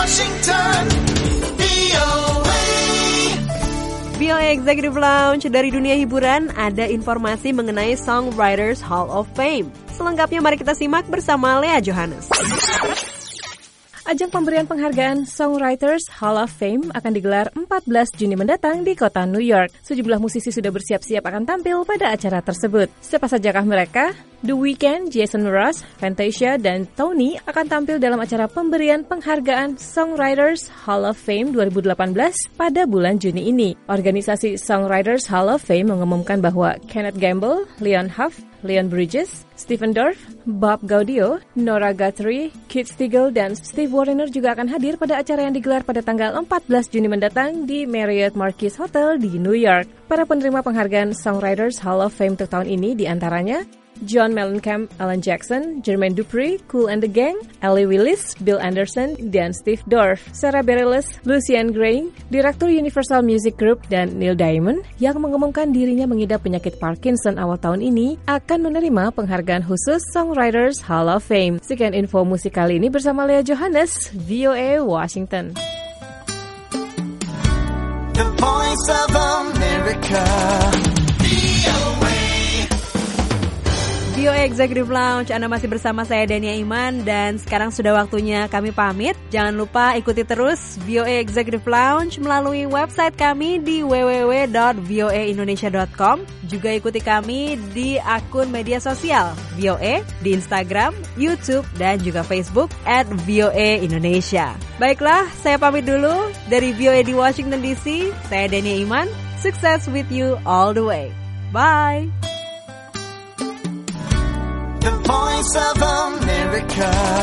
Washington, VOA Executive Lounge. Dari dunia hiburan, ada informasi mengenai Songwriters Hall of Fame. Selengkapnya mari kita simak bersama Lea Johannes. Ajang pemberian penghargaan Songwriters Hall of Fame akan digelar 14 Juni mendatang di kota New York. Sejumlah musisi sudah bersiap-siap akan tampil pada acara tersebut. Siapa sajakah mereka? The Weeknd, Jason Mraz, Fantasia, dan Tony akan tampil dalam acara pemberian penghargaan Songwriters Hall of Fame 2018 pada bulan Juni ini. Organisasi Songwriters Hall of Fame mengumumkan bahwa Kenneth Gamble, Leon Huff, Leon Bridges, Stephen Dorff, Bob Gaudio, Nora Guthrie, Keith Stigall, dan Steve Wariner juga akan hadir pada acara yang digelar pada tanggal 14 Juni mendatang di Marriott Marquis Hotel di New York. Para penerima penghargaan Songwriters Hall of Fame untuk tahun ini diantaranya John Mellencamp, Alan Jackson, Jermaine Dupri, Kool and the Gang, Ellie Willis, Bill Anderson, dan Steve Dorff, Sarah Bareilles, Lucian Grainge, Direktur Universal Music Group, dan Neil Diamond yang mengumumkan dirinya mengidap penyakit Parkinson awal tahun ini akan menerima penghargaan khusus Songwriters Hall of Fame. Sekian info musik kali ini bersama Lea Johannes, VOA Washington. The Voice of America. VOA Executive Lounge, Anda masih bersama saya Dania Iman dan sekarang sudah waktunya kami pamit. Jangan lupa ikuti terus VOA Executive Lounge melalui website kami di www.voaindonesia.com. Juga ikuti kami di akun media sosial VOA di Instagram, YouTube, dan juga Facebook @VOA Indonesia. Baiklah, saya pamit dulu dari VOA di Washington DC. Saya Dania Iman, success with you all the way. Bye! The Voice of America.